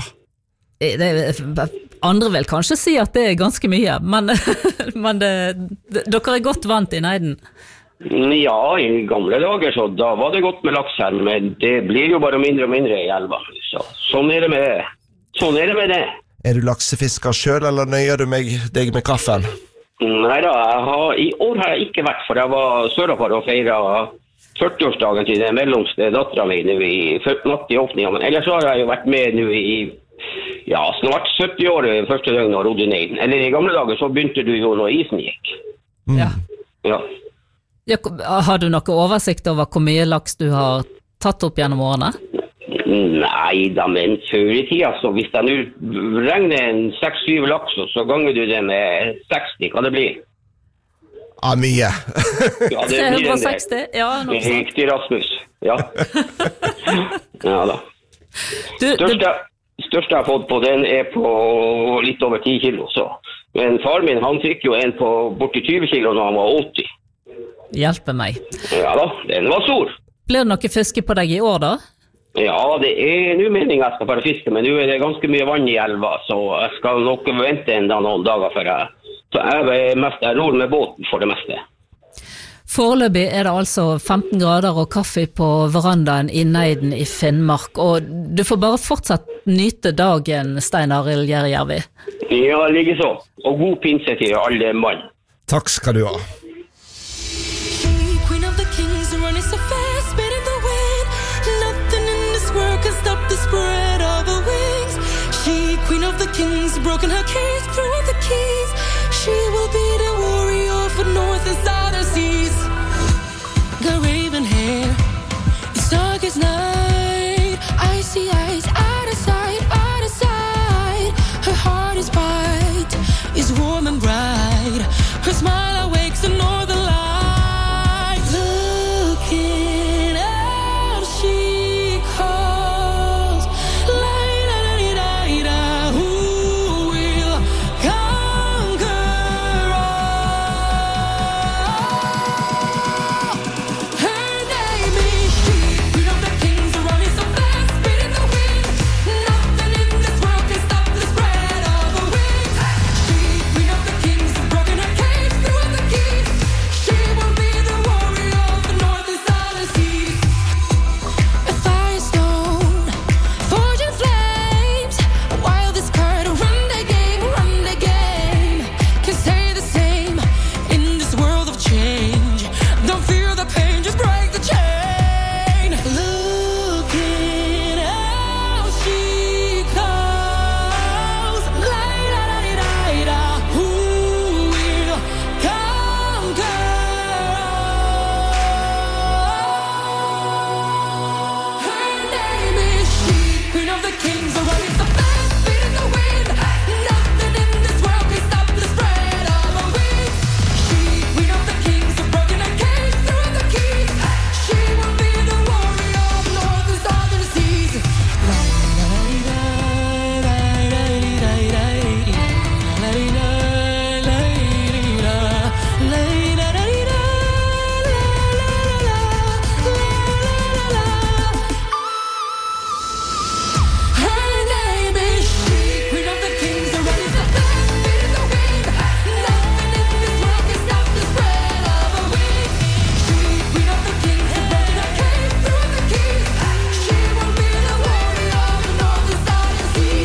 Det, andre vil kanskje si at det er ganske mye, men, men det, det, dere er godt vant I Neiden. Ja, I gamle dager så da var det godt med laks her, men det blir jo bare mindre og mindre I elva. Så, sånn er det med, sånn er det med det. Er du laksefisker selv, eller nøyer du meg, deg med kaffen? Neida, jeg har, I år har jeg ikke vært, for jeg var sørafor og feiret førtiårsdagen til den mellomste datteren min nå I natt I åpningen, men ellers har jeg jo vært med nå I ja, snart sytti år første døgn og rodde ned. Eller I gamle dager så begynte du jo når isen gikk. Mm. Ja. Ja. Ja, har du noe oversikt over hvor mye laks du har tatt opp gjennom årene? Nei da, men før I tida, så hvis det nu regner en seks syv laks, så ganger du det med seksti, hva det blir? Ja, mye. Ja, det tre hundre og seksti, ja. Riktig Rasmus, ja. Ja da. Du, største, du... største jeg har fått på den er på litt over ti kilo, så. Men far min, han fikk jo en på borti tyve kilo når han var åtti. hjelpe meg. Ja da, den var stor. Blir det noe fiske på deg i år da? Ja, det er nu meningen jeg skal bare fiske, men nu er det ganske mye vann i elva, så jeg skal nok vente enda noen dager før jeg. Så jeg er mest, jeg ror med båten for det meste. Foreløpig er det altså femten grader og kaffe på verandaen i Neiden i Finnmark, og du får bare fortsatt nyte dagen, Stein Arild Gjerjærvi. Ja, like så. Og god pinse til alle mann. Takk skal du ha. Queen of the kings running so fast, spinning the wind. Nothing in this world can stop the spread of her wings. She, queen of the kings, broken her cage, threw out the keys. She will be the warrior for north and southern seas. Got raven hair, it's dark as night. Icy eyes, out of sight, out of sight. Her heart is bright, is warm and bright. Her smile awakes the northern light. Looking out, she calls. La-da-da-da-da, who will conquer all? Her name is she, queen of the kings, running so fast, spinning the wind. Nothing in this world can stop the spread of her wings. She, queen of the kings, broken her cage, threw out the keys. She will be the warrior of the north and southern seas. A firestone, forging flames. While this card run the game, run the game. Can stay the same in this world of change. Don't fear the pain, just break the chain. Looking out, she calls. La-da-da-da-da, who will conquer all? Her name is she, queen of the kings, running so fast, spinning the wind. Nothing in this world can stop the spread of her wings. She, queen of the kings, broken her cage, threw out the keys. She will be the warrior of north and southern seas. Her name is she, queen of the kings, running so fast, spinning the wind. Nothing in this world can stop the spread of her wings. She, queen of the kings, broken her cage, threw out the keys. She will be the warrior of the north and southern seas.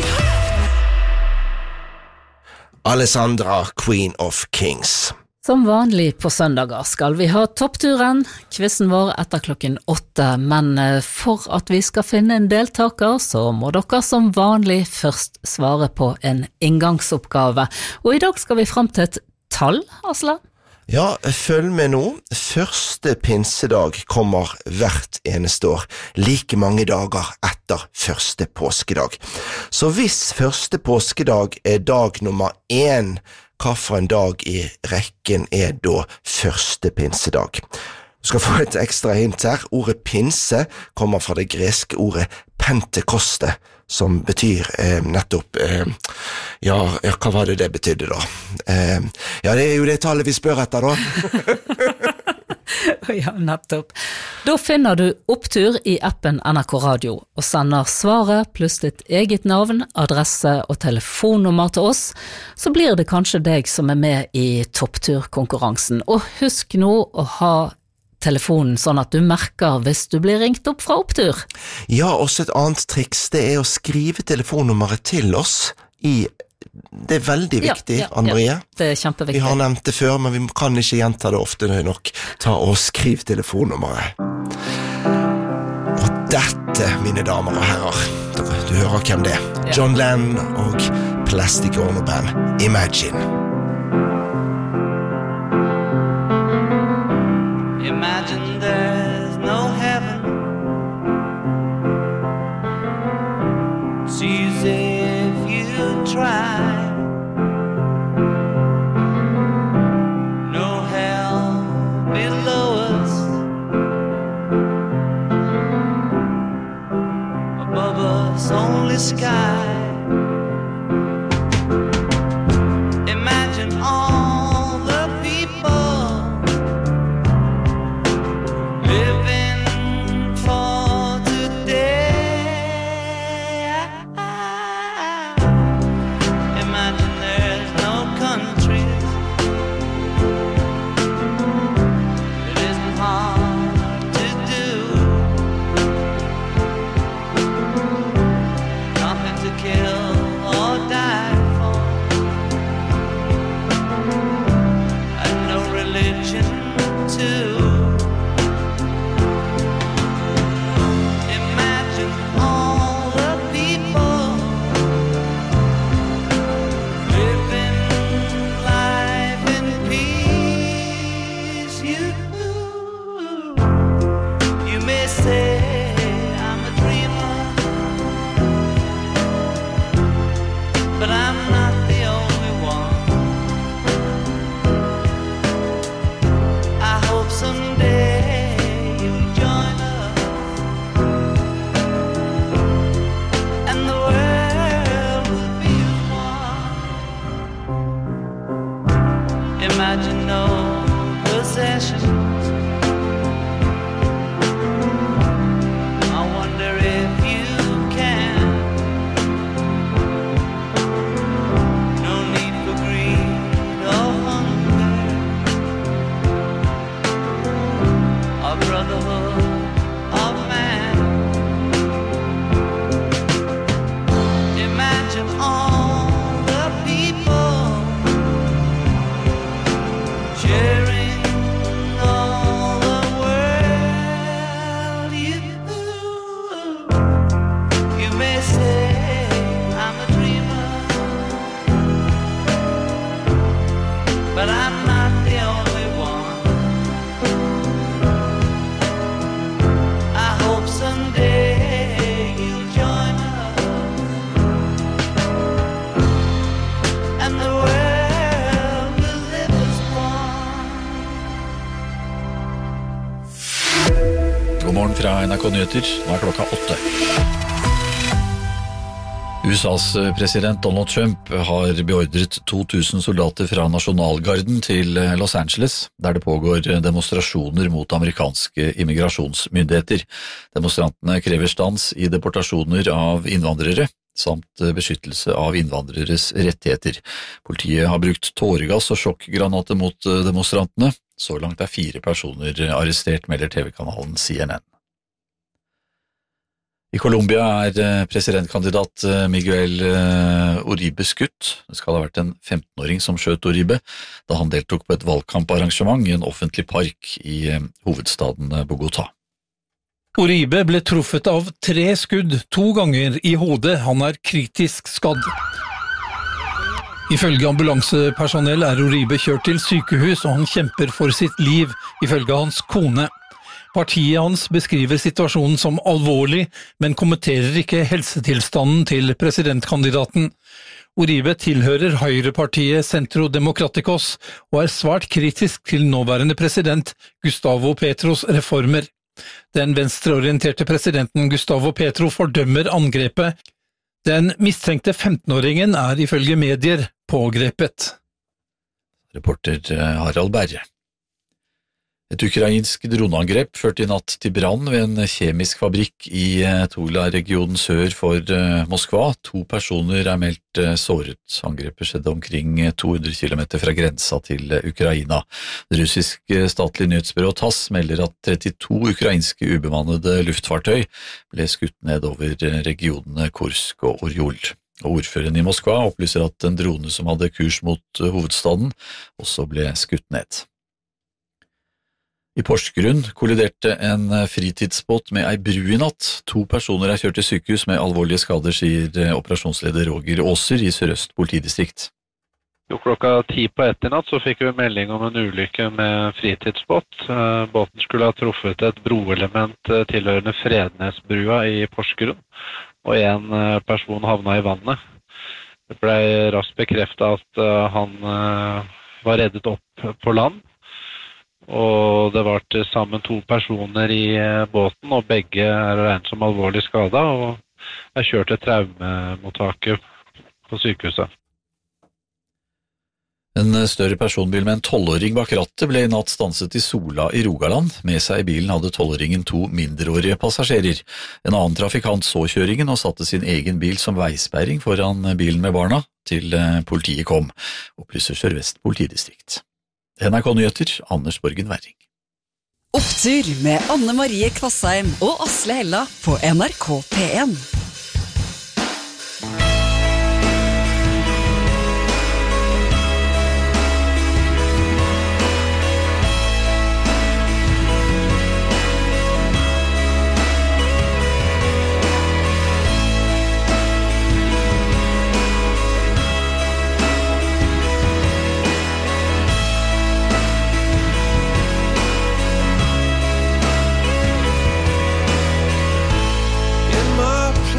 Alessandra, Queen of Kings. Som vanlig på søndager skal vi ha toppturen, quizen vår etter klokken åtte, men eh, for at vi skal finne en deltaker, så må dere som vanlig først svare på en inngangsoppgave. Og i dag skal vi frem til et tall, Asle. Ja, følg med nå. Første pinsedag kommer hvert eneste år, like mange dager etter første påskedag. Så hvis første påskedag er dag nummer én, hva for en dag i rekken er da første pinsedag? Du skal få et ekstra hint her. Ordet pinse kommer fra det greske ordet pentekoste, som betyr eh, nettopp, eh, ja, ja, hva var det det betydde da? Eh, ja, det er jo det tallet vi spør etter da. Ja, nettopp. Da finner du Opptur i appen N R K Radio og sender svaret pluss ditt eget navn, adresse og telefonnummer til oss, så blir det kanskje deg som er med i toppturkonkurransen. Og husk nå å ha telefonen sånn at du merker hvis du blir ringt opp fra Opptur. Ja, også et annet triks, det er å skrive telefonnummeret til oss i Det er veldig viktig, ja, ja, Anne Marie. Ja, det er kjempeviktig. Vi har nevnt det før, men vi kan ikke gjenta det ofte nok. Ta og skriv telefonnummeret. Og dette, mine damer og herrer, du hører hvem det er. Ja. John Lennon og Plastic Ono Band, Imagine. Imagine there's no heaven. It's easy if you try. No hell below us. Above us only sky. Imagine imagine no possessions. I wonder if you can. No need for greed or hunger, or brotherhood of man. Imagine all the people sharing all the world. You, you may say I'm a dreamer, but I'm not the only one. I hope someday you'll join us, and the world will live as one. God morgen fra N R K Nyheter, nå er klokka åtte. U S A's president Donald Trump har beordret to tusen soldater fra nasjonalgarden til Los Angeles, der det pågår demonstrasjoner mot amerikanske immigrasjonsmyndigheter. Demonstrantene krever stans i deportasjoner av innvandrere, samt beskyttelse av innvandreres rettigheter. Politiet har brukt tåregass og sjokkgranater mot demonstrantene. Så langt er fire personer arrestert, melder T V-kanalen C N N. I Colombia er presidentkandidat Miguel Uribe skutt. Det skal ha vært en femtenåring som skjøt Uribe da han deltok på et valgkamparrangement i en offentlig park i hovedstaden Bogotá. Uribe ble truffet av tre skudd, to ganger i hodet. Han er kritisk skadd. Ifølge ambulansepersonell er Uribe kjørt til sykehus, og han kjemper for sitt liv, ifølge hans kone. Partiet hans beskriver situasjonen som alvorlig, men kommenterer ikke helsetilstanden til presidentkandidaten. Uribe tilhører høyrepartiet Centro Democráticos og er svært kritisk til nåværende president Gustavo Petros reformer. Den venstreorienterte presidenten Gustavo Petro fordømmer angrepet. Den mistenkte femtenåringen er ifølge medier pågrepet. Reporter Harald Berre. Et ukrainsk droneangrep førte i natt til brann ved en kjemisk fabrikk i Tula-regionen sør for Moskva. To personer er meldt såret. Angrepet skjedde omkring to hundre kilometer fra grensa til Ukraina. Det russiske statlige nyhetsbyrå TASS melder at trettito ukrainske ubemannede luftfartøy ble skutt ned over regionene Kursk og Orjol. Ordføreren i Moskva opplyser at en drone som hadde kurs mot hovedstaden også ble skutt ned. I Porsgrunn kolliderte en fritidsbåt med ei bru i natt. To personer er kjørt til sykehus med alvorlige skader, sier operasjonsleder Roger Åser i Sør-Øst politidistrikt. Jo, klokka ti på ett i natt så fikk vi melding om en ulykke med en fritidsbåt. Båten skulle ha truffet et broelement tilhørende Frednesbrua i Porsgrunn, og en person havna i vannet. Det ble raskt bekreftet at han var reddet opp på land. Og det var til sammen to personer i båten, og begge er regnet som alvorlig skadet, og er kjørt til traumemottaket på sykehuset. En større personbil med en tolvåring bak rattet ble i natt stanset i Sola i Rogaland. Med seg i bilen hadde tolvåringen to mindreårige passasjerer. En annen trafikant så kjøringen og satte sin egen bil som veisperring foran bilen med barna, til politiet kom, opplyser Sør-Vest politidistrikt. N R K Nyheter, Anders Borgen Werring. Opptur med Anne Marie Kvassheim og Asle Hella på N R K P en. In my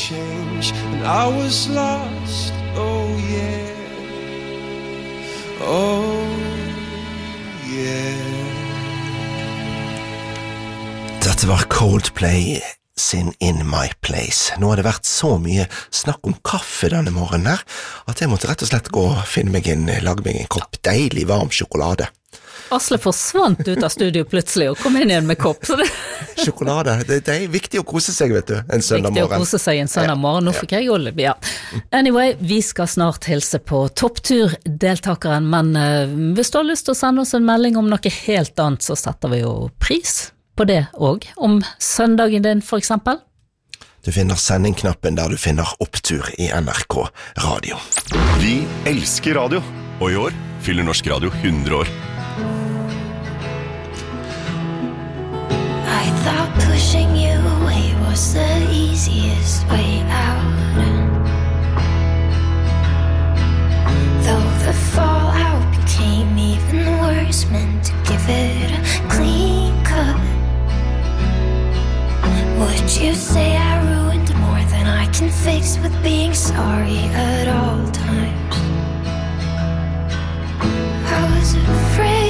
change, and I was lost, oh yeah, oh yeah. Dette var Coldplay sin In My Place. Nå har det vært så mye snakk om kaffe denne morgenen her, at jeg måtte rett og slett gå og finne meg en, lage meg en kopp deilig varm sjokolade. Asle forsvant ut av studio plutselig og kom inn igjen med kopp. Så det... Sjokolade, det, det er viktig å kose seg, vet du, en søndag morgen. Viktig å kose seg en søndag morgen, nå fikk jeg jo litt, ja. Anyway, vi skal snart hilse på topptur-deltakeren, men uh, hvis du har lyst til å sende oss en melding om noe helt annet, så setter vi jo pris på det også, om søndagen din for eksempel. Du finner sendingknappen der du finner Opptur i N R K Radio. Vi elsker radio, og i år fyller Norsk Radio hundre år. I thought pushing you away was the easiest way out. Though the fallout became even worse, meant to give it a clean cut. Would you say I ruined more than I can fix with being sorry at all times? I was afraid